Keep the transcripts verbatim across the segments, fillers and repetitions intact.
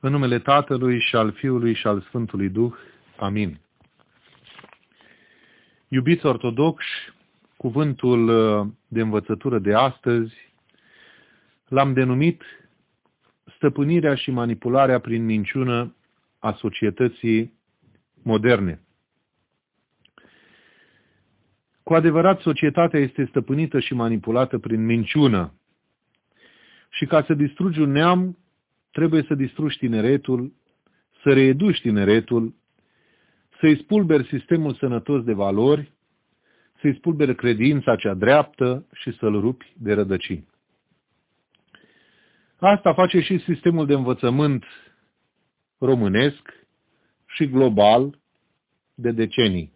În numele Tatălui și al Fiului și al Sfântului Duh. Amin. Iubiți ortodoxi, cuvântul de învățătură de astăzi l-am denumit stăpânirea și manipularea prin minciună a societății moderne. Cu adevărat, societatea este stăpânită și manipulată prin minciună. Și ca să distrugi un neam, trebuie să distrugi tineretul, să reeduci tineretul, să-i spulberi sistemul sănătos de valori, să-i spulberi credința cea dreaptă și să-l rupi de rădăcini. Asta face și sistemul de învățământ românesc și global de decenii.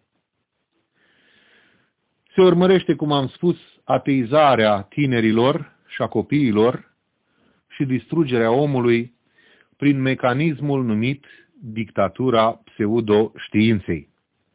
Se urmărește, cum am spus, ateizarea tinerilor și a copiilor și distrugerea omului prin mecanismul numit dictatura pseudo-științei.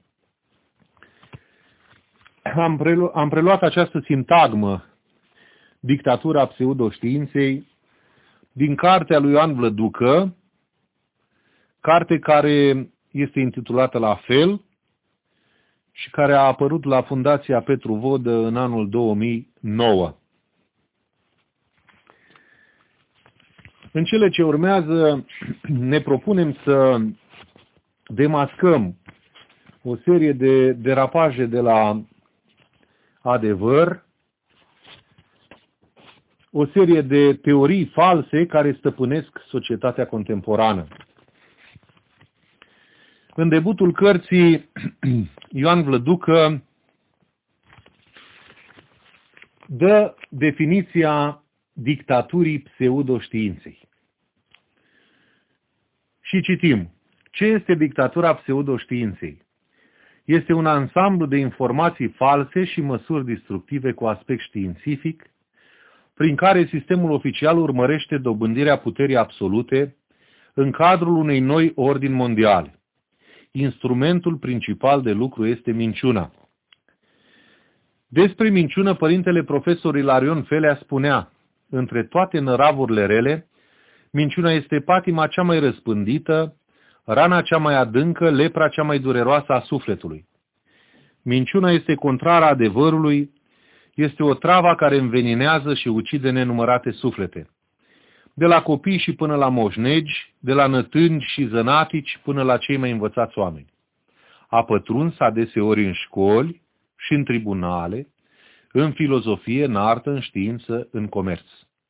Am, prelu- am preluat această sintagmă, dictatura pseudo-științei, din cartea lui Ioan Vlăducă, carte care este intitulată la fel și care a apărut la Fundația Petru Vodă în anul două mii nouă. În cele ce urmează ne propunem să demascăm o serie de derapaje de la adevăr, o serie de teorii false care stăpânesc societatea contemporană. În debutul cărții, Ioan Vlăducă dă definiția dictaturii pseudoștiinței. Și citim: ce este dictatura pseudoștiinței? Este un ansamblu de informații false și măsuri destructive cu aspect științific, prin care sistemul oficial urmărește dobândirea puterii absolute în cadrul unei noi ordini mondiale. Instrumentul principal de lucru este minciuna. Despre minciună, părintele profesor Ilarion Felea spunea: între toate năravurile rele, minciuna este patima cea mai răspândită, rana cea mai adâncă, lepra cea mai dureroasă a sufletului. Minciuna este contrară adevărului, este o travă care înveninează și ucide nenumărate suflete. De la copii și până la moșnegi, de la nătângi și zănatici până la cei mai învățați oameni. A pătruns adeseori în școli și în tribunale, în filozofie, în artă, în știință, în comerț.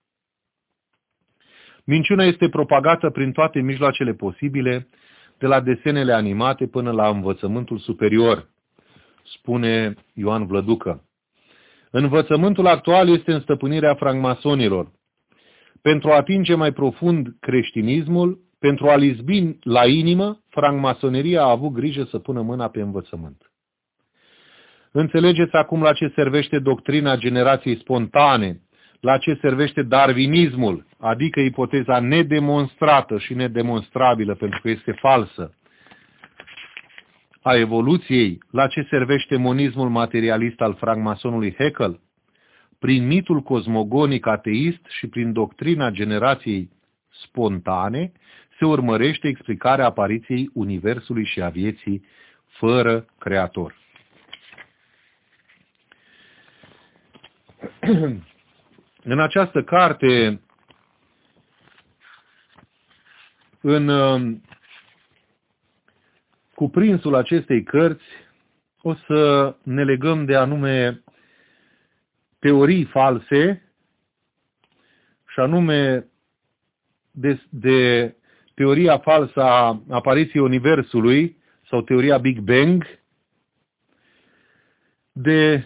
Minciuna este propagată prin toate mijloacele posibile, de la desenele animate până la învățământul superior, spune Ioan Vlăducă. Învățământul actual este în stăpânirea francmasonilor. Pentru a atinge mai profund creștinismul, pentru a-l izbi la inimă, francmasoneria a avut grijă să pună mâna pe învățământ. Înțelegeți acum la ce servește doctrina generației spontane, la ce servește darwinismul, adică ipoteza nedemonstrată și nedemonstrabilă, pentru că este falsă, a evoluției, la ce servește monismul materialist al francmasonului Haeckel, prin mitul cosmogonic ateist și prin doctrina generației spontane, se urmărește explicarea apariției universului și a vieții fără creator. În această carte, în cuprinsul acestei cărți, o să ne legăm de anume teorii false, și anume de, de teoria falsă a apariției Universului sau teoria Big Bang, de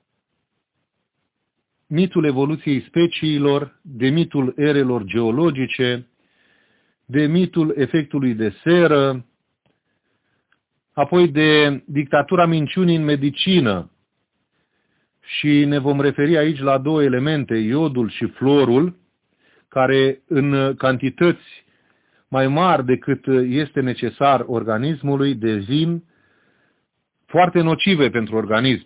mitul evoluției speciilor, de mitul erelor geologice, de mitul efectului de seră, apoi de dictatura minciunii în medicină. Și ne vom referi aici la două elemente, iodul și fluorul, care în cantități mai mari decât este necesar organismului devin foarte nocive pentru organism.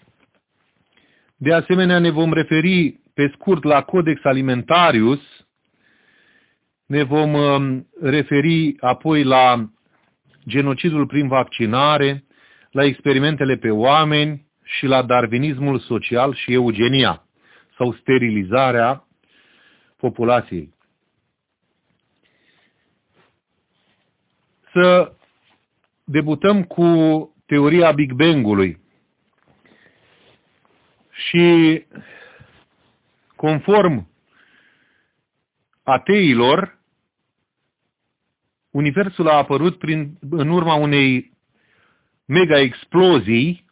De asemenea, ne vom referi pe scurt la Codex Alimentarius, Ne vom referi apoi la genocidul prin vaccinare, la experimentele pe oameni și la darwinismul social și eugenia sau sterilizarea populației. Să debutăm cu teoria Big Bang-ului. Și conform ateilor, Universul a apărut prin, în urma unei mega-explozii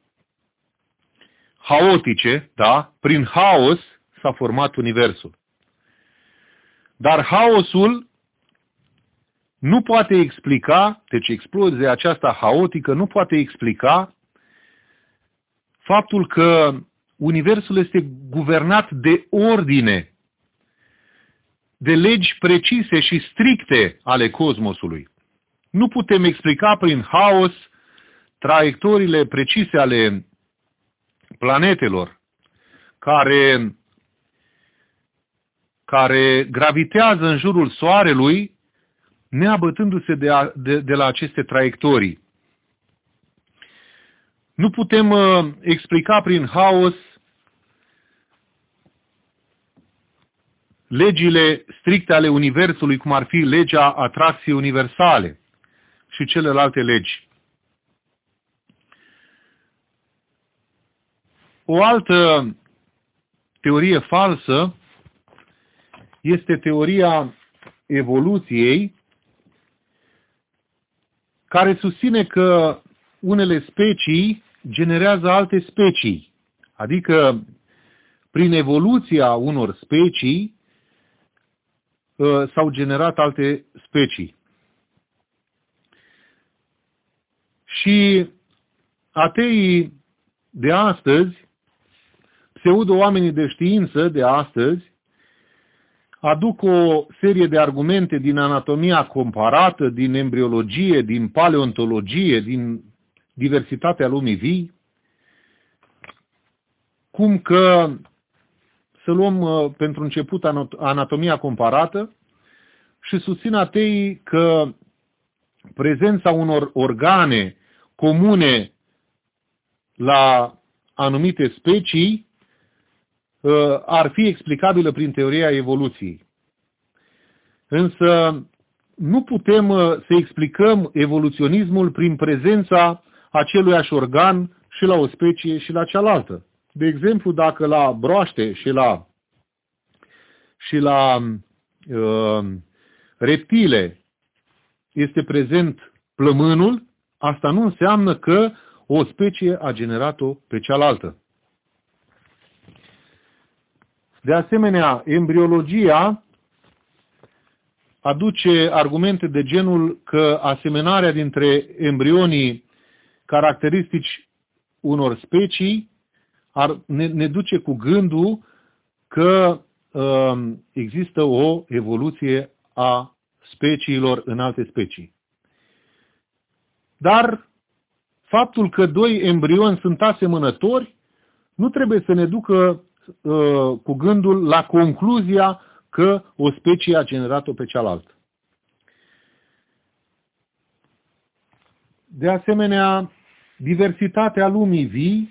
haotice, da? Prin haos s-a format Universul. Dar haosul nu poate explica, deci explozia aceasta haotică nu poate explica faptul că Universul este guvernat de ordine, de legi precise și stricte ale cosmosului. Nu putem explica prin haos traiectoriile precise ale planetelor care, care gravitează în jurul Soarelui, neabătându-se de, a, de, de la aceste traiectorii. Nu putem uh, explica prin haos legile stricte ale Universului, cum ar fi legea atracției universale și celelalte legi. O altă teorie falsă este teoria evoluției, care susține că unele specii generează alte specii, adică prin evoluția unor specii s-au generat alte specii. Și ateii de astăzi, pseudo-oamenii de știință de astăzi, aduc o serie de argumente din anatomia comparată, din embriologie, din paleontologie, din diversitatea lumii vii, cum că, să luăm pentru început anatomia comparată, și susțin ateii că prezența unor organe comune la anumite specii ar fi explicabilă prin teoria evoluției. Însă nu putem să explicăm evoluționismul prin prezența aceluiași organ și la o specie și la cealaltă. De exemplu, dacă la broaște și la, și la uh, reptile este prezent plămânul, asta nu înseamnă că o specie a generat-o pe cealaltă. De asemenea, embriologia aduce argumente de genul că asemănarea dintre embrionii caracteristici unor specii ar, ne, ne duce cu gândul că uh, există o evoluție a speciilor în alte specii. Dar faptul că doi embrioni sunt asemănători nu trebuie să ne ducă uh, cu gândul la concluzia că o specie a generat-o pe cealaltă. De asemenea, diversitatea lumii vii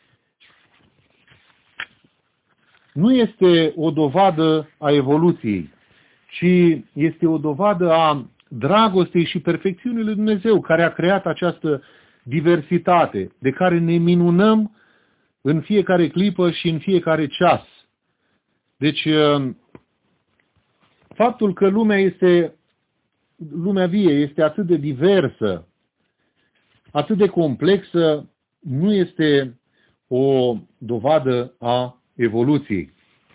nu este o dovadă a evoluției, ci este o dovadă a dragostei și perfecțiunii lui Dumnezeu, care a creat această diversitate, de care ne minunăm în fiecare clipă și în fiecare ceas. Deci, faptul că lumea este, lumea vie este atât de diversă, atât de complexă, nu este o dovadă a evoluției.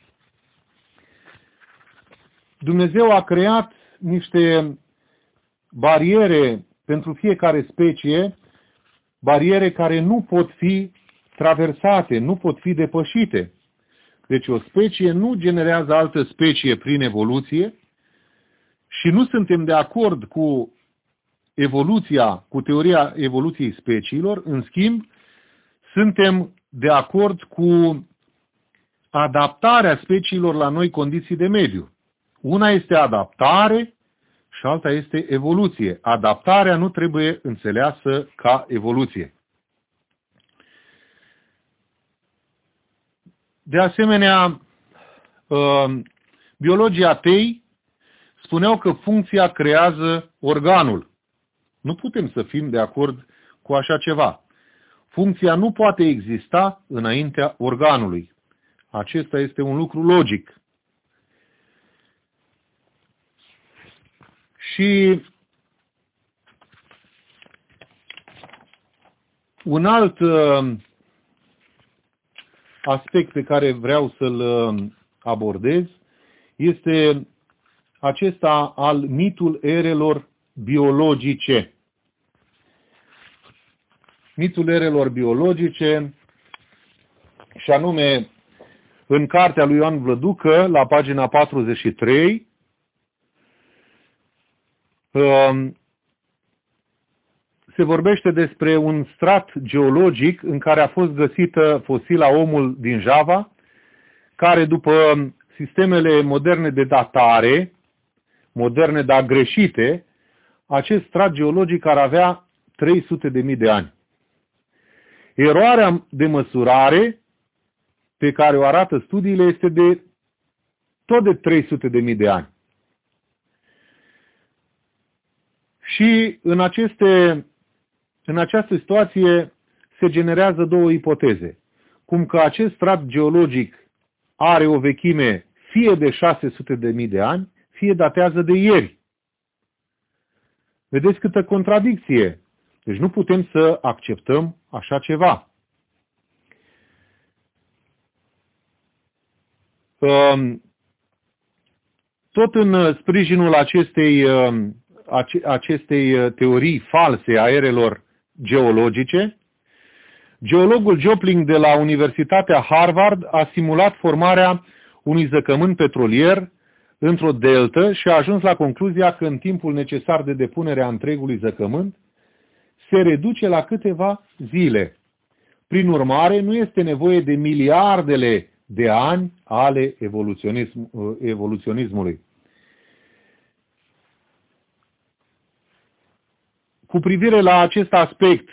Dumnezeu a creat niște bariere pentru fiecare specie, bariere care nu pot fi traversate, nu pot fi depășite. Deci o specie nu generează altă specie prin evoluție și nu suntem de acord cu evoluția, cu teoria evoluției speciilor, în schimb, suntem de acord cu adaptarea speciilor la noi condiții de mediu. Una este adaptare și alta este evoluție. Adaptarea nu trebuie înțeleasă ca evoluție. De asemenea, biologii atei spuneau că funcția creează organul. Nu putem să fim de acord cu așa ceva. Funcția nu poate exista înaintea organului. Acesta este un lucru logic. Și un alt aspect pe care vreau să-l abordez este acesta al mitul erelor biologice. Mitul erelor biologice, și anume în cartea lui Ioan Vlăducă, la pagina patruzeci și trei, se vorbește despre un strat geologic în care a fost găsită fosila omul din Java, care după sistemele moderne de datare, moderne dar greșite, acest strat geologic ar avea trei sute de mii de ani. Eroarea de măsurare pe care o arată studiile este de tot de trei sute de mii de ani. Și în, aceste, în această situație se generează două ipoteze. Cum că acest strat geologic are o vechime fie de șase sute de mii de ani, fie datează de ieri. Vedeți câtă contradicție. Deci nu putem să acceptăm așa ceva. Tot în sprijinul acestei, acestei teorii false a erelor geologice, geologul Jopling de la Universitatea Harvard a simulat formarea unui zăcământ petrolier într-o deltă și a ajuns la concluzia că în timpul necesar de depunere a întregului zăcământ se reduce la câteva zile. Prin urmare, nu este nevoie de miliardele de ani ale evoluționism, evoluționismului. Cu privire la acest aspect,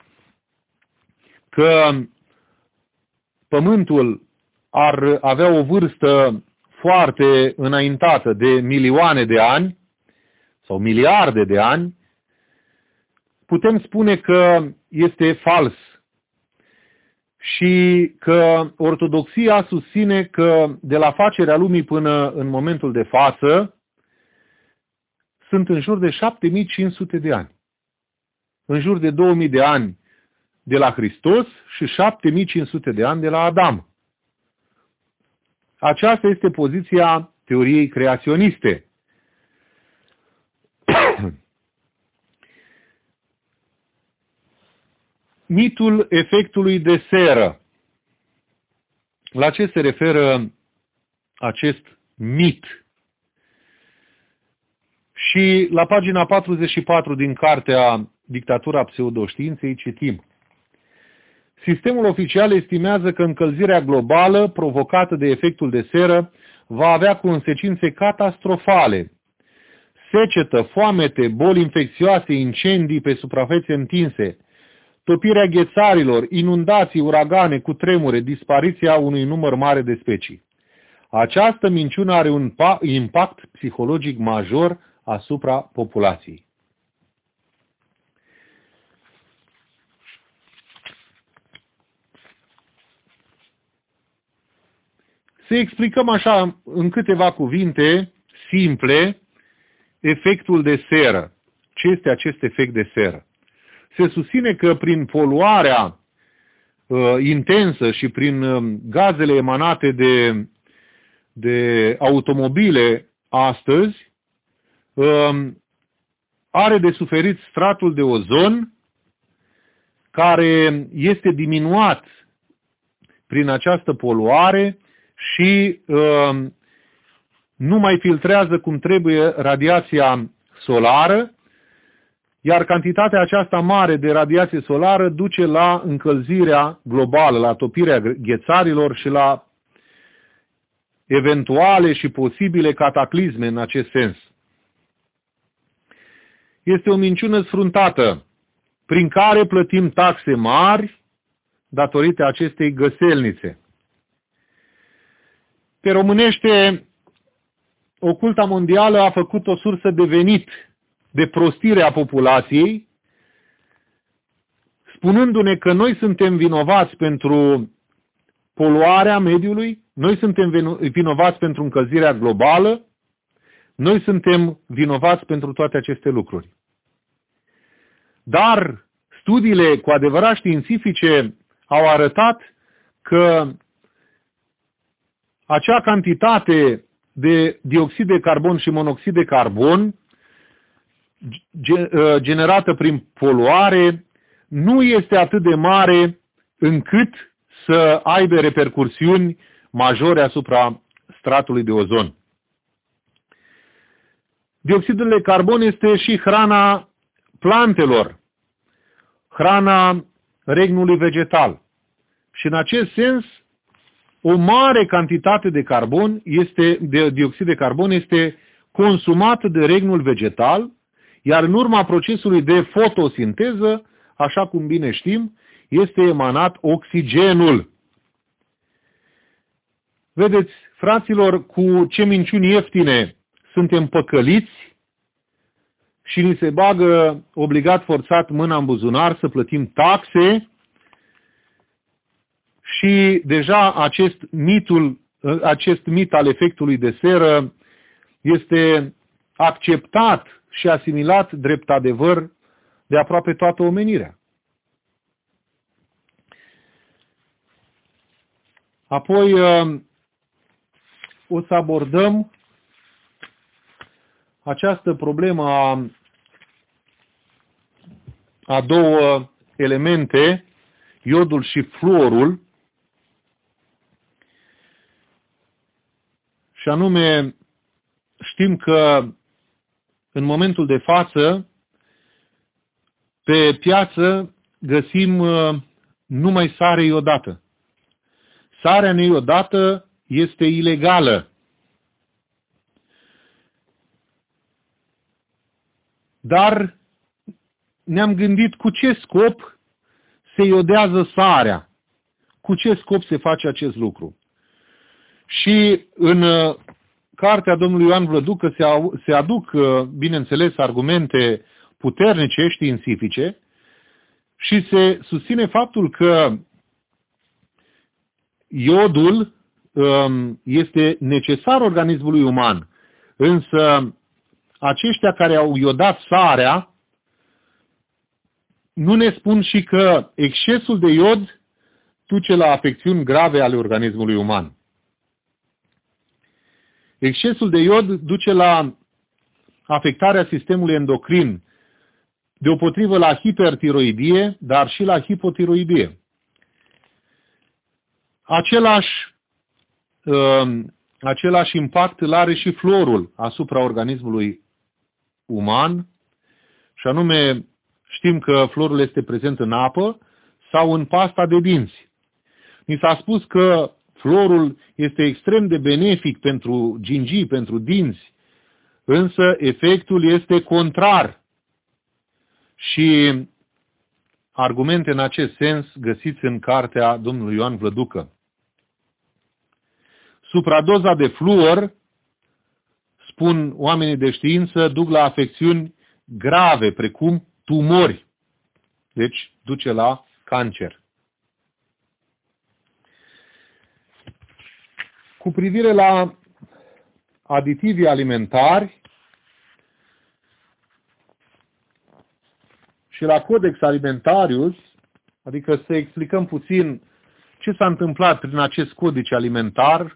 că Pământul ar avea o vârstă foarte înaintată de milioane de ani sau miliarde de ani, putem spune că este fals și că ortodoxia susține că de la facerea lumii până în momentul de față sunt în jur de șapte mii cinci sute de ani. În jur de două mii de ani de la Hristos și șapte mii cinci sute de ani de la Adam. Aceasta este poziția teoriei creaționiste. Mitul efectului de seră. La ce se referă acest mit? Și la pagina patruzeci și patru din cartea Dictatura pseudoștiinței citim: sistemul oficial estimează că încălzirea globală provocată de efectul de seră va avea consecințe catastrofale. Secetă, foamete, boli infecțioase, incendii pe suprafețe întinse, topirea ghețarilor, inundații, uragane, cutremure, dispariția unui număr mare de specii. Această minciună are un impact psihologic major asupra populației. Să explicăm așa în câteva cuvinte simple efectul de seră. Ce este acest efect de seră? Se susține că prin poluarea uh, intensă și prin uh, gazele emanate de, de automobile astăzi, uh, are de suferit stratul de ozon, care este diminuat prin această poluare și uh, nu mai filtrează cum trebuie radiația solară, iar cantitatea aceasta mare de radiație solară duce la încălzirea globală, la topirea ghețarilor și la eventuale și posibile cataclisme în acest sens. Este o minciună sfruntată, prin care plătim taxe mari datorită acestei găselnițe. Pe românește, oculta mondială a făcut o sursă de venit, de prostire a populației, spunându-ne că noi suntem vinovați pentru poluarea mediului, noi suntem vinovați pentru încălzirea globală, noi suntem vinovați pentru toate aceste lucruri. Dar studiile cu adevărat științifice au arătat că acea cantitate de dioxid de carbon și monoxid de carbon generată prin poluare nu este atât de mare încât să aibă repercursiuni majore asupra stratului de ozon. Dioxidul de carbon este și hrana plantelor, hrana regnului vegetal. Și în acest sens, o mare cantitate de carbon este, de dioxid de carbon este consumată de regnul vegetal, iar în urma procesului de fotosinteză, așa cum bine știm, este emanat oxigenul. Vedeți, fraților, cu ce minciuni ieftine suntem păcăliți și ni se bagă obligat forțat mâna în buzunar să plătim taxe și deja acest, mitul, acest mit al efectului de seră este acceptat și asimilat drept adevăr de aproape toată omenirea. Apoi o să abordăm această problemă a, a două elemente, iodul și fluorul, și anume știm că în momentul de față pe piață găsim numai sare iodată. Sarea neiodată este ilegală. Dar ne-am gândit cu ce scop se iodează sarea. Cu ce scop se face acest lucru. Și în cartea domnului Ioan Vlăducă se aduc, bineînțeles, argumente puternice, științifice, și se susține faptul că iodul este necesar organismului uman, însă aceștia care au iodat sarea nu ne spun și că excesul de iod duce la afecțiuni grave ale organismului uman. Excesul de iod duce la afectarea sistemului endocrin, deopotrivă la hipertiroidie, dar și la hipotiroidie. Același, uh, același impact îl are și fluorul asupra organismului uman, și anume știm că fluorul este prezent în apă sau în pasta de dinți. Mi s-a spus că fluorul este extrem de benefic pentru gingii, pentru dinți, însă efectul este contrar. Și argumente în acest sens găsiți în cartea domnului Ioan Vlăducă. Supradoza de fluor, spun oamenii de știință, duc la afecțiuni grave, precum tumori. Deci duce la cancer. Cu privire la aditivii alimentari și la Codex Alimentarius, adică să explicăm puțin ce s-a întâmplat prin acest codice alimentar.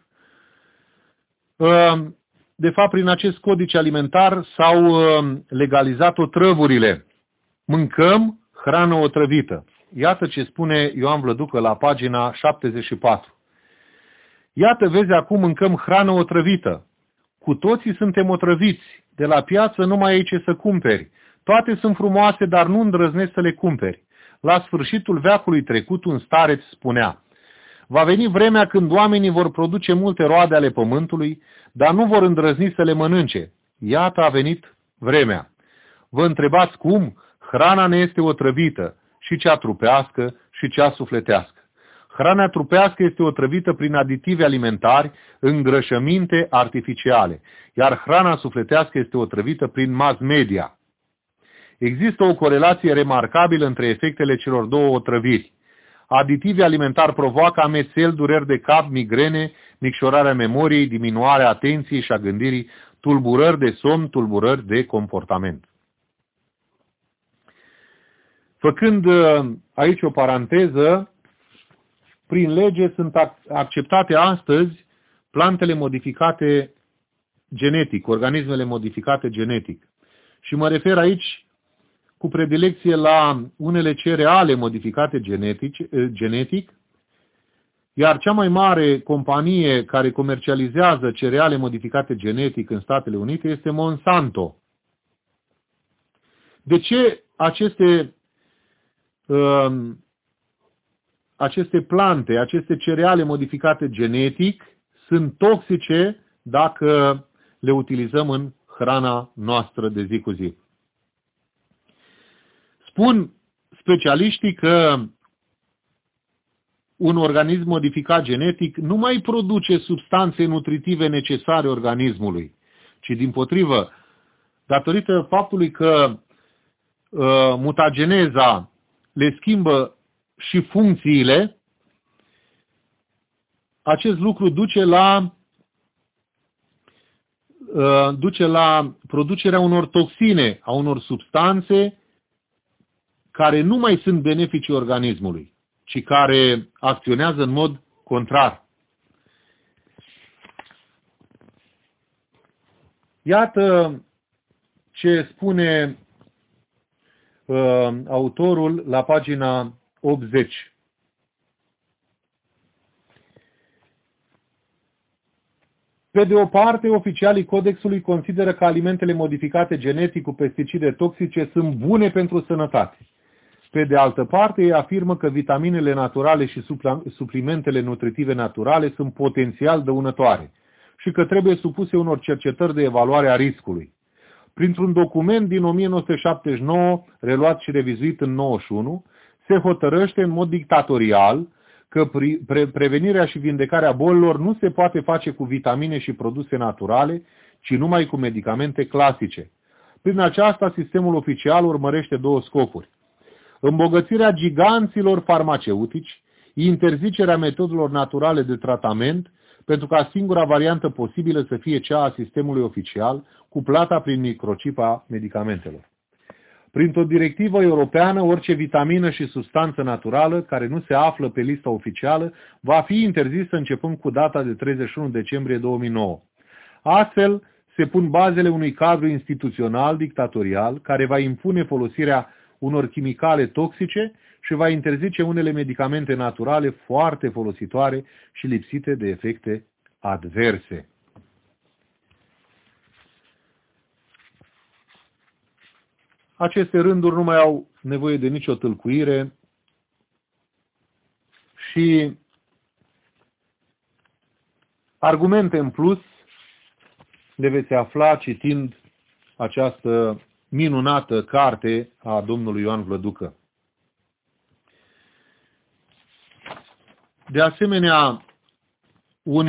De fapt, prin acest codice alimentar s-au legalizat otrăvurile. Mâncăm hrană otrăvită. Iată ce spune Ioan Vlăducă la pagina șaptezeci și patru. Iată, vezi, acum mâncăm hrană otrăvită. Cu toții suntem otrăviți. De la piață nu mai ai ce să cumperi. Toate sunt frumoase, dar nu îndrăznești să le cumperi. La sfârșitul veacului trecut, un stareț spunea: Va veni vremea când oamenii vor produce multe roade ale pământului, dar nu vor îndrăzni să le mănânce. Iată a venit vremea. Vă întrebați cum? Hrana ne este otrăvită, și cea trupească și cea sufletească. Hrana trupească este otrăvită prin aditivi alimentari, îngrășăminte artificiale, iar hrana sufletească este otrăvită prin mass media. Există o corelație remarcabilă între efectele celor două otrăviri. Aditivii alimentari provoacă amețel, dureri de cap, migrene, micșorarea memoriei, diminuarea atenției și a gândirii, tulburări de somn, tulburări de comportament. Făcând aici o paranteză, prin lege sunt acceptate astăzi plantele modificate genetic, organismele modificate genetic. Și mă refer aici cu predilecție la unele cereale modificate genetic, genetic, iar cea mai mare companie care comercializează cereale modificate genetic în Statele Unite este Monsanto. De ce aceste, uh, aceste plante, aceste cereale modificate genetic sunt toxice dacă le utilizăm în hrana noastră de zi cu zi? Spun specialiștii că un organism modificat genetic nu mai produce substanțe nutritive necesare organismului, ci dimpotrivă, datorită faptului că uh, mutageneza le schimbă și funcțiile, acest lucru duce la, uh, duce la producerea unor toxine, a unor substanțe care nu mai sunt benefice organismului, ci care acționează în mod contrar. Iată ce spune uh, autorul la pagina optzeci. Pe de o parte, oficialii Codexului consideră că alimentele modificate genetic cu pesticide toxice sunt bune pentru sănătate. Pe de altă parte, ei afirmă că vitaminele naturale și suplimentele nutritive naturale sunt potențial dăunătoare și că trebuie supuse unor cercetări de evaluare a riscului. Printr-un document din o mie nouă sute șaptezeci și nouă, reluat și revizuit în nouăzeci și unu, se hotărăște în mod dictatorial că pre prevenirea și vindecarea bolilor nu se poate face cu vitamine și produse naturale, ci numai cu medicamente clasice. Prin aceasta, sistemul oficial urmărește două scopuri: îmbogățirea giganților farmaceutici, interzicerea metodelor naturale de tratament, pentru ca singura variantă posibilă să fie cea a sistemului oficial, cu plata prin microchip a medicamentelor. Printr-o directivă europeană, orice vitamină și substanță naturală care nu se află pe lista oficială va fi interzisă începând cu data de treizeci și unu decembrie două mii nouă. Astfel, se pun bazele unui cadru instituțional dictatorial care va impune folosirea unor chimicale toxice și va interzice unele medicamente naturale foarte folositoare și lipsite de efecte adverse. Aceste rânduri nu mai au nevoie de nicio tâlcuire și argumente în plus le veți afla citind această minunată carte a domnului Ioan Vlăducă. De asemenea, un,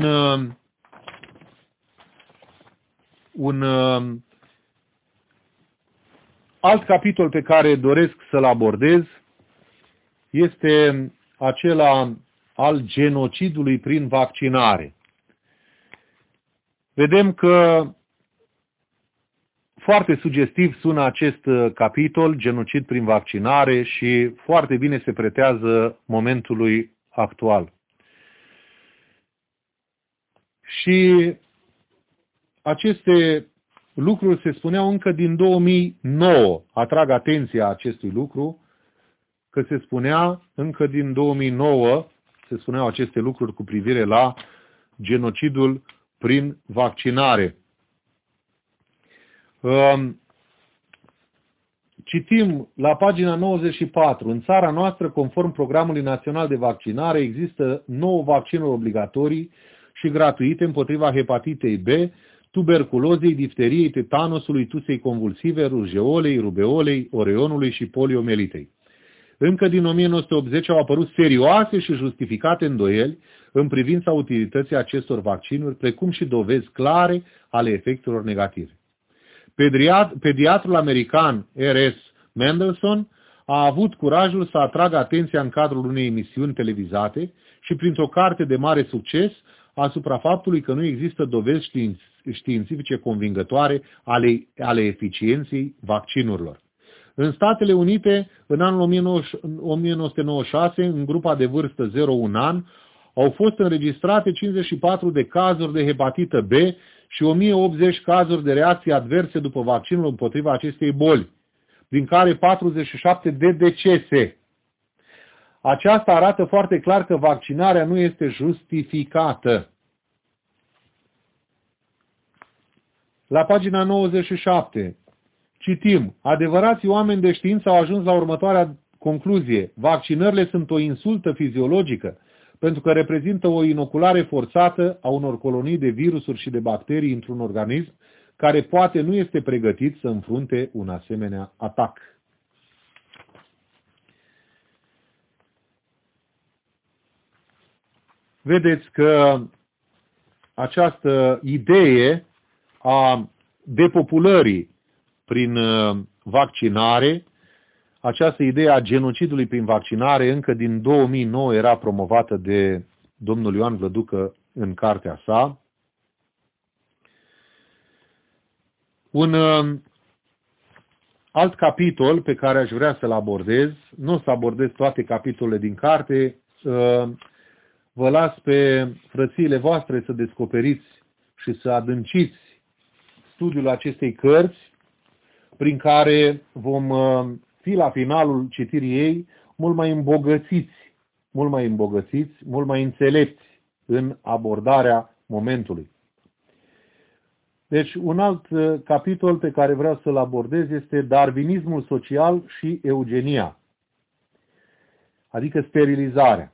un alt capitol pe care doresc să-l abordez este acela al genocidului prin vaccinare. Vedem că foarte sugestiv sună acest capitol, genocid prin vaccinare, și foarte bine se pretează momentului actual. Și aceste lucruri se spuneau încă din două mii nouă. Atrag atenția acestui lucru, că se spunea încă din două mii nouă, se spuneau aceste lucruri cu privire la genocidul prin vaccinare. Citim la pagina nouăzeci și patru. În țara noastră, conform Programului Național de Vaccinare, există nouă vaccinuri obligatorii și gratuite împotriva hepatitei B, tuberculozei, difteriei, tetanosului, tusei convulsive, rujeolei, rubeolei, oreonului și poliomelitei. Încă din o mie nouă sute optzeci au apărut serioase și justificate îndoieli în privința utilității acestor vaccinuri, precum și dovezi clare ale efectelor negative. Pediatrul american R S Mendelssohn a avut curajul să atragă atenția în cadrul unei emisiuni televizate și printr-o carte de mare succes asupra faptului că nu există dovezi științifice convingătoare ale, ale eficienței vaccinurilor. În Statele Unite, în anul o mie nouă sute nouăzeci și șase, în grupa de vârstă zero unu an, au fost înregistrate cincizeci și patru de cazuri de hepatită B și o mie optzeci cazuri de reacții adverse după vaccinul împotriva acestei boli, din care patruzeci și șapte de decese. Aceasta arată foarte clar că vaccinarea nu este justificată. La pagina nouăzeci și șapte citim: adevărații oameni de știință au ajuns la următoarea concluzie: vaccinările sunt o insultă fiziologică, pentru că reprezintă o inoculare forțată a unor colonii de virusuri și de bacterii într-un organism care poate nu este pregătit să înfrunte un asemenea atac. Vedeți că această idee a depopulării prin vaccinare, această idee a genocidului prin vaccinare, încă din două mii nouă era promovată de domnul Ioan Vlăducă în cartea sa. Un alt capitol pe care aș vrea să-l abordez, nu o să abordez toate capitolele din carte, vă las pe frățiile voastre să descoperiți și să adânciți studiul acestei cărți, prin care vom fi la finalul citirii ei mult mai îmbogățiți, mult mai îmbogățiți, mult mai înțelepți în abordarea momentului. Deci, un alt capitol pe care vreau să-l abordez este darwinismul social și eugenia, adică sterilizarea.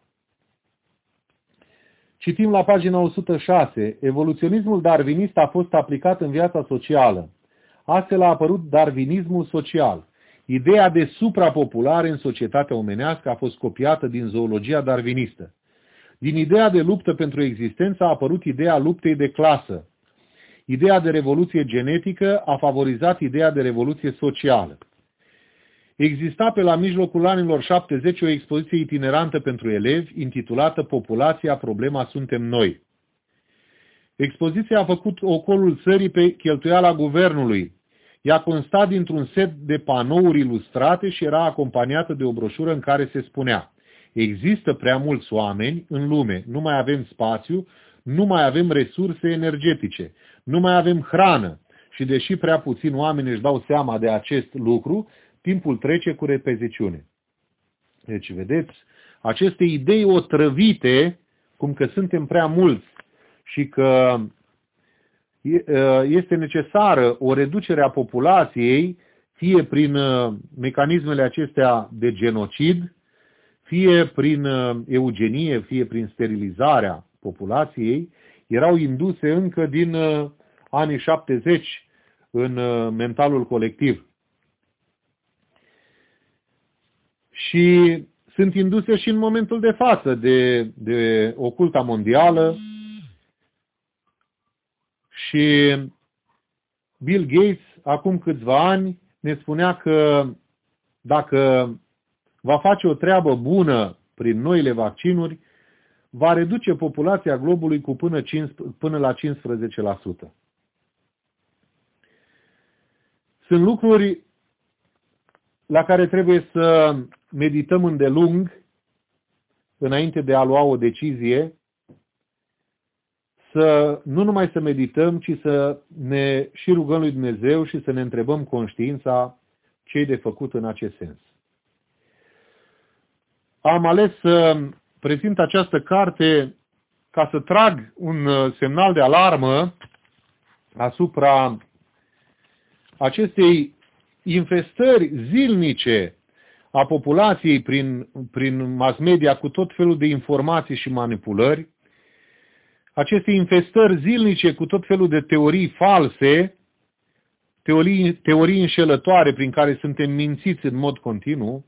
Citim la pagina o sută șase. Evoluționismul darwinist a fost aplicat în viața socială. Astfel a apărut darwinismul social. Ideea de suprapopulare în societatea omenească a fost copiată din zoologia darwinistă. Din ideea de luptă pentru existență a apărut ideea luptei de clasă. Ideea de revoluție genetică a favorizat ideea de revoluție socială. Exista pe la mijlocul anilor șaptezeci o expoziție itinerantă pentru elevi, intitulată Populația, problema suntem noi. Expoziția a făcut ocolul țării pe cheltuiala guvernului. Ea consta dintr-un set de panouri ilustrate și era acompaniată de o broșură în care se spunea: există prea mulți oameni în lume, nu mai avem spațiu, nu mai avem resurse energetice, nu mai avem hrană și deși prea puțini oameni își dau seama de acest lucru, timpul trece cu repeziciune. Deci, vedeți, aceste idei otrăvite, cum că suntem prea mulți și că este necesară o reducere a populației, fie prin mecanismele acestea de genocid, fie prin eugenie, fie prin sterilizarea populației, erau induse încă din anii șaptezeci în mentalul colectiv. Și sunt induse și în momentul de față de, de oculta mondială. Și Bill Gates, acum câțiva ani, ne spunea că dacă va face o treabă bună prin noile vaccinuri, va reduce populația globului cu până, cinci, până la cincisprezece la sută. Sunt lucruri la care trebuie să medităm îndelung înainte de a lua o decizie, să nu numai să medităm, ci să ne și rugăm lui Dumnezeu și să ne întrebăm conștiința ce-i de făcut în acest sens. Am ales să prezint această carte ca să trag un semnal de alarmă asupra acestei infestări zilnice a populației prin, prin mass media cu tot felul de informații și manipulări, aceste infestări zilnice cu tot felul de teorii false, teorii, teorii înșelătoare prin care suntem mințiți în mod continuu,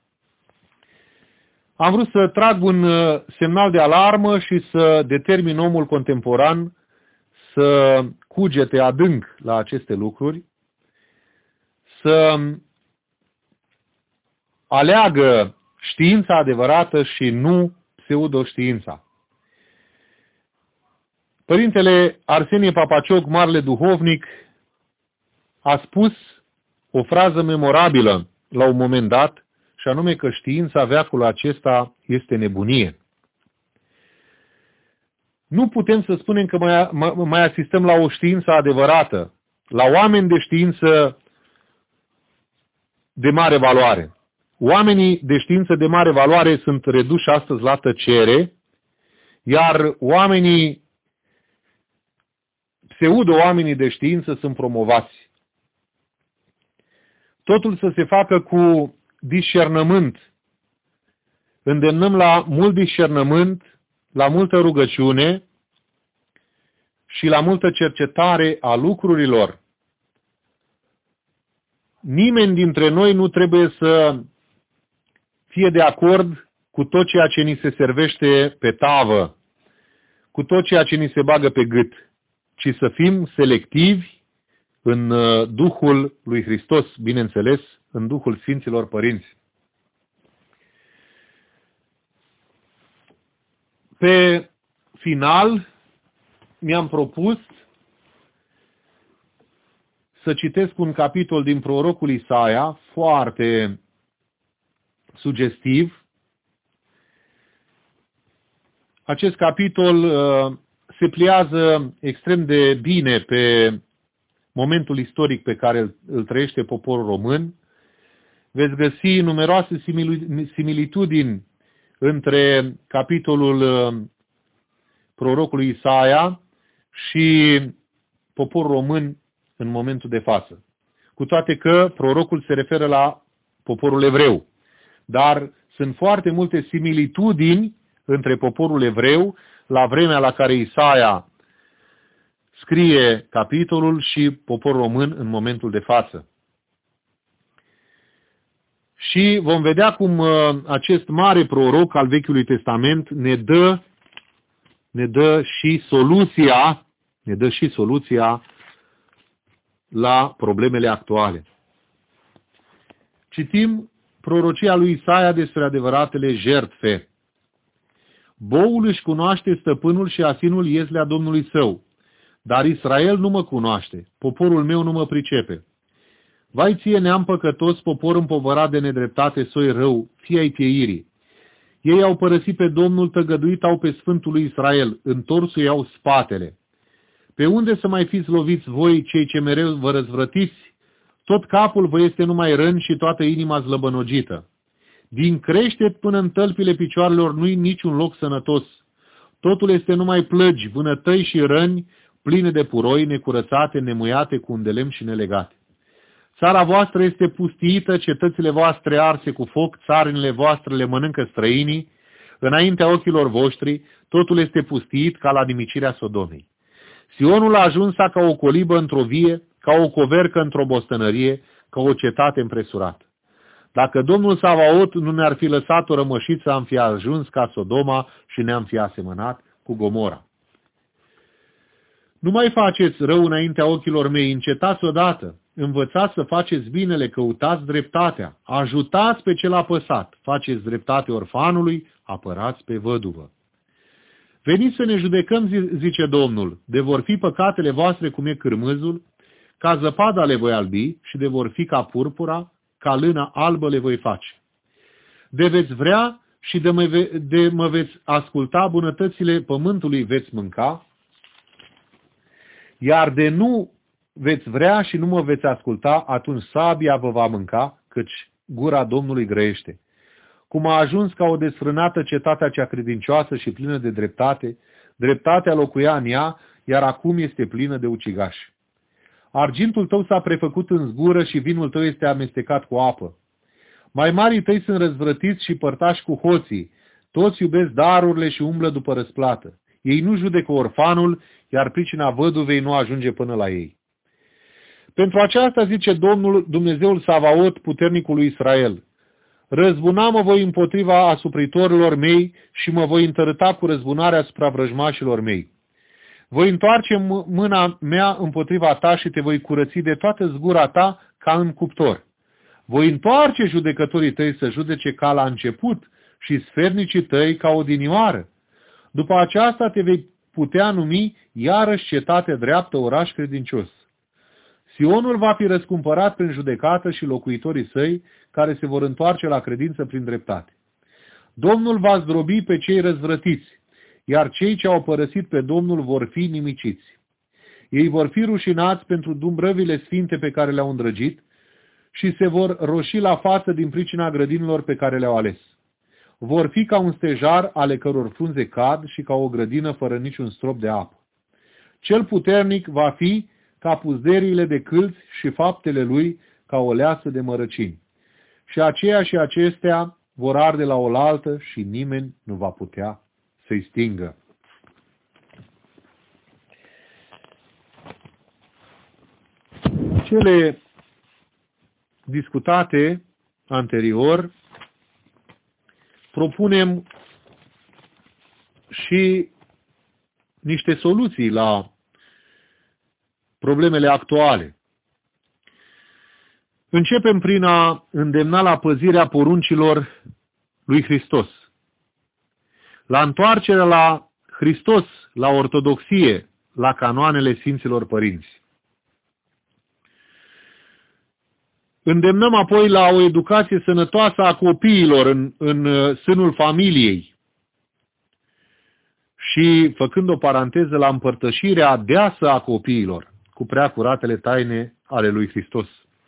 am vrut să trag un semnal de alarmă și să determin omul contemporan să cugete adânc la aceste lucruri, să aleagă știința adevărată și nu pseudoștiința. Părintele Arsenie Papacioc, marele duhovnic, a spus o frază memorabilă la un moment dat, și anume că știința veacului acesta este nebunie. Nu putem să spunem că mai, mai asistăm la o știință adevărată, la oameni de știință de mare valoare. Oamenii de știință de mare valoare sunt reduși astăzi la tăcere, iar oamenii, pseudo-oamenii de știință sunt promovați. Totul să se facă cu discernământ. Îndemnăm la mult discernământ, la multă rugăciune și la multă cercetare a lucrurilor. Nimeni dintre noi nu trebuie să fie de acord cu tot ceea ce ni se servește pe tavă, cu tot ceea ce ni se bagă pe gât, ci să fim selectivi în Duhul lui Hristos, bineînțeles, în Duhul Sfinților Părinți. Pe final, mi-am propus să citesc un capitol din prorocul Isaia, foarte sugestiv. Acest capitol uh, se pliază extrem de bine pe momentul istoric pe care îl, îl trăiește poporul român. Veți găsi numeroase similitudini între capitolul uh, prorocului Isaia și poporul român în momentul de față. Cu toate că prorocul se referă la poporul evreu. Dar sunt foarte multe similitudini între poporul evreu la vremea la care Isaia scrie capitolul și poporul român în momentul de față. Și vom vedea cum acest mare proroc al Vechiului Testament ne dă, ne dă și soluția, ne dă și soluția la problemele actuale. Citim prorocia lui Isaia despre adevăratele jertfe. Boul își cunoaște stăpânul și asinul ieslea Domnului său, dar Israel nu mă cunoaște, poporul meu nu mă pricepe. Vai ție neam păcătos, popor împovărat de nedreptate, soi rău, fii ai pieirii. Ei au părăsit pe Domnul, tăgăduit au pe Sfântul lui Israel, întorsul iau spatele. Pe unde să mai fiți loviți voi, cei ce mereu vă răzvrătiți? Tot capul vă este numai răni și toată inima zlăbănogită. Din creștet până în tălpile picioarelor nu-i niciun loc sănătos. Totul este numai plăgi, vânătăi și răni, pline de puroi, necurățate, nemuiate, cu un de lemn și nelegate. Țara voastră este pustiită, cetățile voastre arse cu foc, țarinile voastre le mănâncă străinii, înaintea ochilor voștri, totul este pustiit ca la nimicirea Sodomei. Sionul a ajuns ca o colibă într-o vie, ca o covercă într-o bostănărie, ca o cetate împresurată. Dacă Domnul Savaot nu ne-ar fi lăsat o rămășiță, am fi ajuns ca Sodoma și ne-am fi asemănat cu Gomora. Nu mai faceți rău înaintea ochilor mei, încetați odată, învățați să faceți binele, căutați dreptatea, ajutați pe cel apăsat, faceți dreptate orfanului, apărați pe văduvă. Veniți să ne judecăm, zice Domnul, de vor fi păcatele voastre cum e cârmâzul, ca zăpada le voi albi și de vor fi ca purpura, ca lână albă le voi face. De veți vrea și de mă, ve de mă veți asculta, bunătățile pământului veți mânca, iar de nu veți vrea și nu mă veți asculta, atunci sabia vă va mânca, căci gura Domnului grăiește. Cum a ajuns ca o desfrânată cetatea cea credincioasă și plină de dreptate, dreptatea locuia în ea, iar acum este plină de ucigași. Argintul tău s-a prefăcut în zgură și vinul tău este amestecat cu apă. Mai marii tăi sunt răzvrătiți și părtași cu hoții. Toți iubesc darurile și umblă după răsplată. Ei nu judecă orfanul, iar pricina văduvei nu ajunge până la ei. Pentru aceasta zice Domnul Dumnezeul Savaot, puternicul lui Israel: răzbuna mă voi împotriva asupritorilor mei și mă voi întărâta cu răzbunarea asupra vrăjmașilor mei. Voi întoarce mâna mea împotriva ta și te voi curăți de toată zgura ta ca în cuptor. Voi întoarce judecătorii tăi să judece ca la început și sfernicii tăi ca odinioară. După aceasta te vei putea numi iarăși cetate dreaptă, oraș credincios. Sionul va fi răscumpărat prin judecată și locuitorii săi, care se vor întoarce la credință prin dreptate. Domnul va zdrobi pe cei răzvrătiți, iar cei ce au părăsit pe Domnul vor fi nimiciți. Ei vor fi rușinați pentru dumbrăvile sfinte pe care le-au îndrăgit și se vor roși la față din pricina grădinilor pe care le-au ales. Vor fi ca un stejar ale căror frunze cad și ca o grădină fără niciun strop de apă. Cel puternic va fi ca puzderiile de câlți și faptele lui ca o leasă de mărăcini. Și aceia și acestea vor arde la oaltă și nimeni nu va putea să-i stingă. Cele discutate anterior propunem și niște soluții la problemele actuale. Începem prin a îndemna la păzirea poruncilor lui Hristos, la întoarcerea la Hristos, la ortodoxie, la canoanele Sfinților Părinți. Îndemnăm apoi la o educație sănătoasă a copiilor în, în sânul familiei și, făcând o paranteză, la împărtășirea deasă a copiilor cu prea curatele taine ale lui Hristos.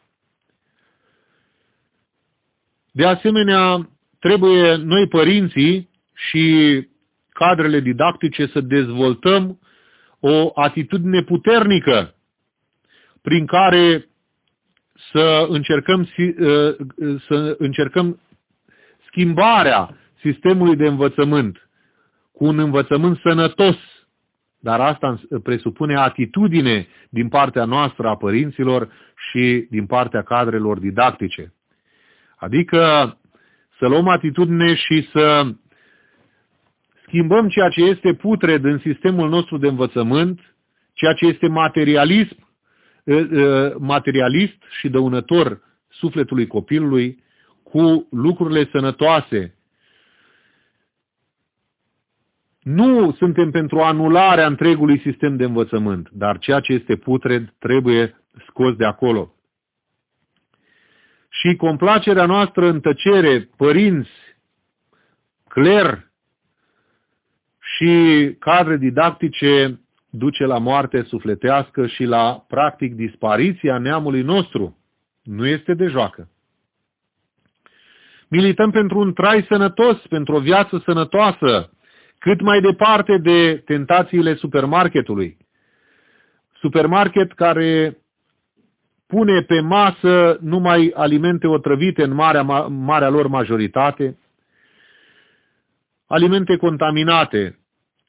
De asemenea, trebuie noi părinții și cadrele didactice să dezvoltăm o atitudine puternică prin care să încercăm, să încercăm schimbarea sistemului de învățământ cu un învățământ sănătos, dar asta presupune atitudine din partea noastră a părinților și din partea cadrelor didactice. Adică să luăm atitudine și să schimbăm ceea ce este putred în sistemul nostru de învățământ, ceea ce este materialism, materialist și dăunător sufletului copilului, cu lucrurile sănătoase. Nu suntem pentru anularea întregului sistem de învățământ, dar ceea ce este putred trebuie scos de acolo. Și complacerea noastră în tăcere, părinți, cler și cadre didactice, duce la moarte sufletească și la, practic, dispariția neamului nostru. Nu este de joacă. Milităm pentru un trai sănătos, pentru o viață sănătoasă, cât mai departe de tentațiile supermarketului. Supermarket care pune pe masă numai alimente otrăvite în marea, marea lor majoritate, alimente contaminate.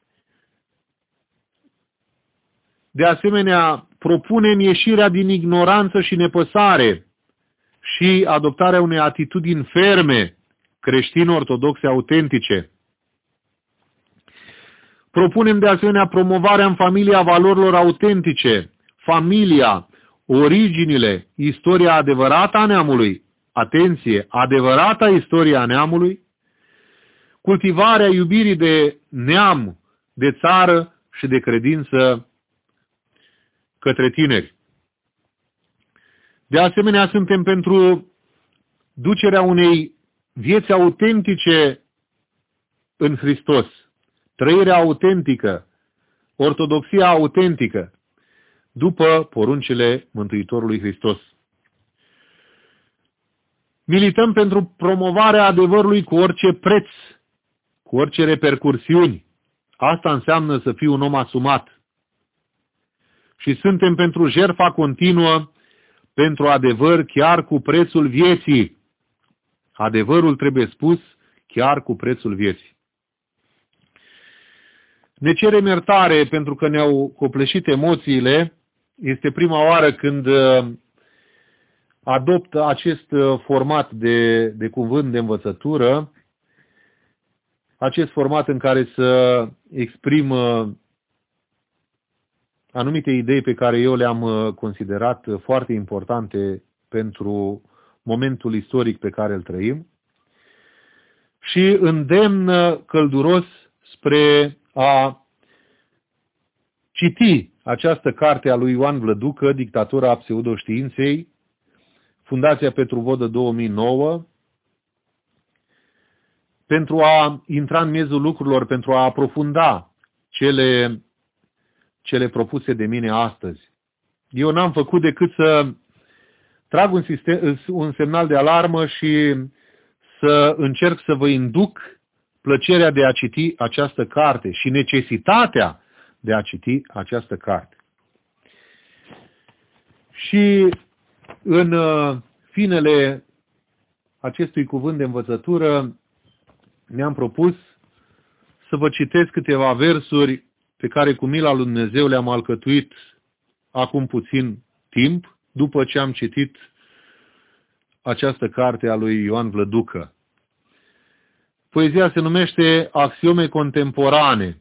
De asemenea, propunem ieșirea din ignoranță și nepăsare și adoptarea unei atitudini ferme, creștin-ortodoxe autentice. Propunem de asemenea promovarea în familia valorilor autentice, familia, originile, istoria adevărată a neamului, atenție, adevărata istoria neamului, cultivarea iubirii de neam, de țară și de credință către tineri. De asemenea, suntem pentru ducerea unei vieți autentice în Hristos, trăirea autentică, ortodoxia autentică, după poruncile Mântuitorului Hristos. Milităm pentru promovarea adevărului cu orice preț, cu orice repercursiuni. Asta înseamnă să fii un om asumat. și suntem pentru jertfa continuă, pentru adevăr chiar cu prețul vieții. Adevărul trebuie spus chiar cu prețul vieții. Ne cerem iertare pentru că ne-au copleșit emoțiile. Este prima oară când adopt acest format de, de cuvânt de învățătură, acest format în care să exprim anumite idei pe care eu le-am considerat foarte importante pentru momentul istoric pe care îl trăim și îndemn călduros spre a citi această carte a lui Ioan Vlăducă, Dictatura pseudoștiinței, Fundația Petru Vodă două mii nouă, pentru a intra în miezul lucrurilor, pentru a aprofunda cele, cele propuse de mine astăzi. Eu n-am făcut decât să trag un, sistem, un semnal de alarmă și să încerc să vă induc plăcerea de a citi această carte și necesitatea de a citi această carte. Și în finele acestui cuvânt de învățătură mi-am propus să vă citesc câteva versuri pe care cu mila lui Dumnezeu le-am alcătuit acum puțin timp, după ce am citit această carte a lui Ioan Vlăducă. Poezia se numește Axiome contemporane.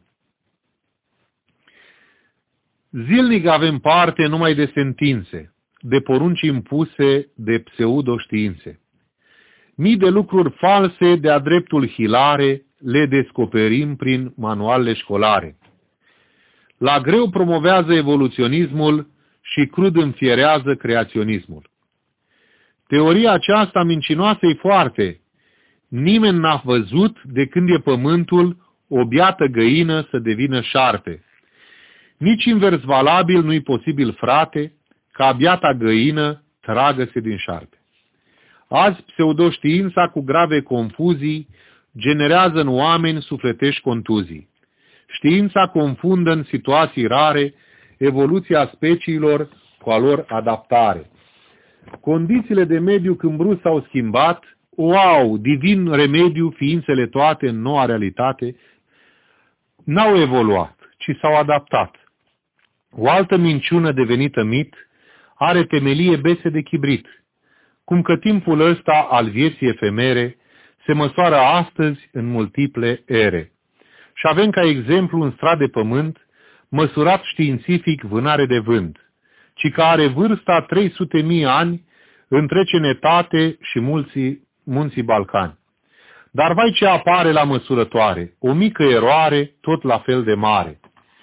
Zilnic avem parte numai de sentințe, de porunci impuse de pseudoștiințe. Mii de lucruri false de-a dreptul hilare le descoperim prin manualele școlare. La greu promovează evoluționismul și crud înfierează creaționismul. Teoria aceasta mincinoasă e foarte. Nimeni n-a văzut de când e pământul o biată găină să devină șarpe. Nici invers valabil nu-i posibil, frate, ca biata găină tragă-se din șarpe. Azi pseudoștiința cu grave confuzii generează în oameni sufletești contuzii. Știința confundă în situații rare evoluția speciilor cu a lor adaptare. Condițiile de mediu când brusc s-au schimbat, wow, divin remediu ființele toate în noua realitate, n-au evoluat, ci s-au adaptat. O altă minciună devenită mit are temelie bese de chibrit, cum că timpul ăsta al vieții efemere se măsoară astăzi în multiple ere. Și avem ca exemplu un strat de pământ, măsurat științific vânare de vânt, ci că are vârsta trei sute mii ani între cenetate și mulții, munții Balcani. Dar vai ce apare la măsurătoare, o mică eroare tot la fel de mare.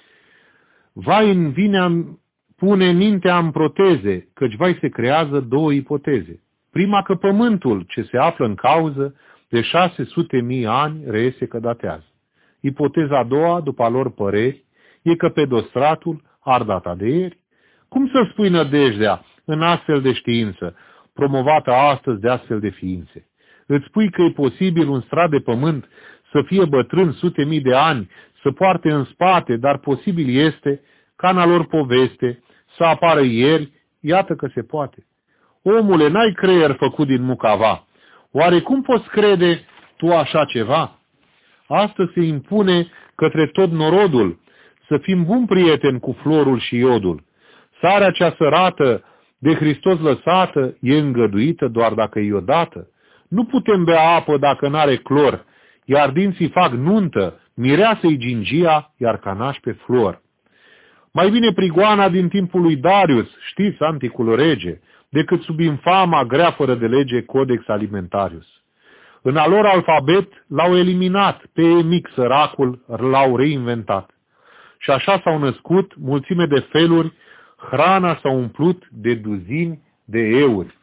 Vai în vine pune mintea în proteze, căci vai se creează două ipoteze. Prima că pământul ce se află în cauză de șase sute mii ani reiese că datează. Ipoteza a doua, după a lor păreri, e că pedostratul ar data de ieri. Cum să spui nădejdea în astfel de știință, promovată astăzi de astfel de ființe? Îți spui că e posibil un strat de pământ să fie bătrân sute mii de ani, să poarte în spate, dar posibil este, ca în a lor poveste, să apară ieri, iată că se poate. Omule, n-ai creier făcut din mucava. Oare cum poți crede tu așa ceva? Astăzi se impune către tot norodul să fim buni prieteni cu florul și iodul. Sarea cea sărată, de Hristos lăsată, e îngăduită doar dacă e iodată. Nu putem bea apă dacă n-are clor, iar dinții fac nuntă, mireasă-i gingia, iar canaș pe flor. Mai bine prigoana din timpul lui Darius, știți, anticul rege, decât sub infama grea fără de lege Codex Alimentarius. În al lor alfabet l-au eliminat, pe mic săracul l-au reinventat. Și așa s-au născut mulțime de feluri, hrana s-a umplut de duzini de euri.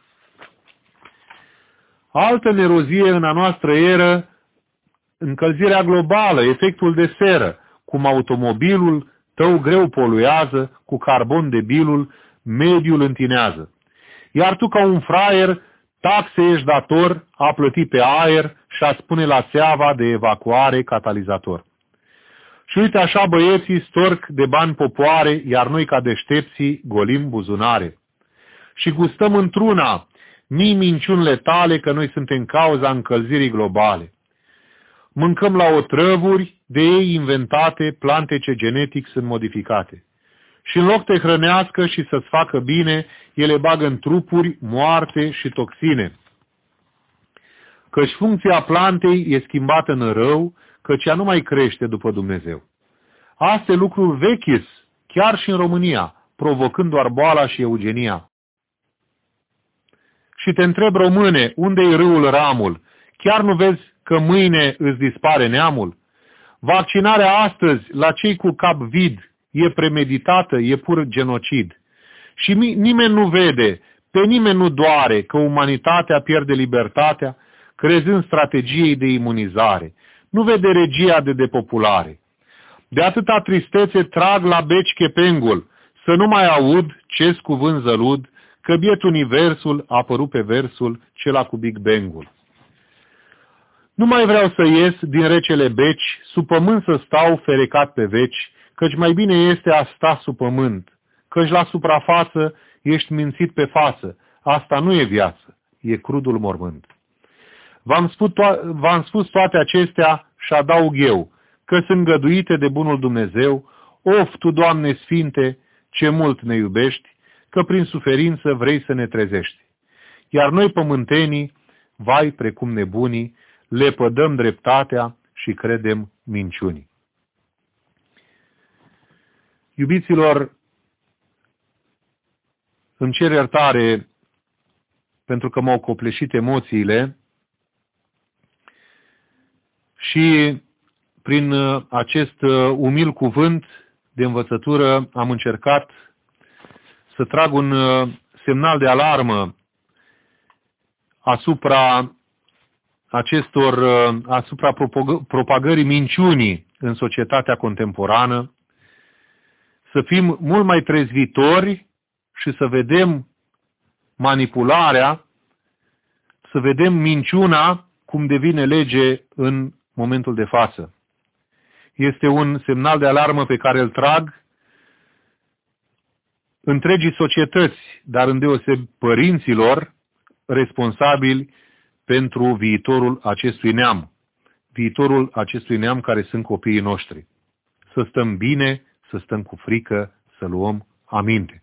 Altă nerozie în a noastră eră, încălzirea globală, efectul de seră, cum automobilul tău greu poluează, cu carbon debilul, mediul întinează. Iar tu ca un fraier, taxe ești dator a plăti pe aer și a spune la țeava de evacuare catalizator. Și uite așa băieții storc de bani popoare, iar noi ca deștepții golim buzunare. Și gustăm într-una, nii minciunile tale că noi suntem cauza încălzirii globale. Mâncăm la otrăvuri de ei inventate, plante ce genetic sunt modificate. Și în loc te hrănească și să-ți facă bine, ele bagă în trupuri moarte și toxine. Căci funcția plantei e schimbată în rău, căci ea nu mai crește după Dumnezeu. Astea lucruri vechis, chiar și în România, provocând doar boala și eugenia. Și te întreb, române, unde-i râul Ramul? Chiar nu vezi că mâine îți dispare neamul? Vaccinarea astăzi, la cei cu cap vid, e premeditată, e pur genocid. Și nimeni nu vede, pe nimeni nu doare că umanitatea pierde libertatea, crezând strategiei de imunizare. Nu vede regia de depopulare. De atâta tristețe trag la beci chepengul, să nu mai aud ce-s cuvânt zălud, că biet universul a apărut pe versul cela cu Big Bang-ul. Nu mai vreau să ies din recele beci, sub pământ să stau ferecat pe veci, căci mai bine este a sta sub pământ, căci la suprafață ești mințit pe față, asta nu e viață, e crudul mormânt. V-am spus, v-am spus toate acestea și adaug eu, că sunt găduite de bunul Dumnezeu, of, Tu, Doamne Sfinte, ce mult ne iubești, că prin suferință vrei să ne trezești. Iar noi pământenii, vai precum nebunii, le pădăm dreptatea și credem minciunii. Iubiților, îmi cer iertare pentru că m-au copleșit emoțiile și prin acest umil cuvânt de învățătură am încercat să trag un semnal de alarmă asupra acestor, asupra propagării minciunii în societatea contemporană, să fim mult mai trezvitori și să vedem manipularea, să vedem minciuna cum devine lege în momentul de față. Este un semnal de alarmă pe care îl trag întregii societăți, dar îndeoseb părinților responsabili pentru viitorul acestui neam. Viitorul acestui neam care sunt copiii noștri. Să stăm bine, să stăm cu frică, să luăm aminte.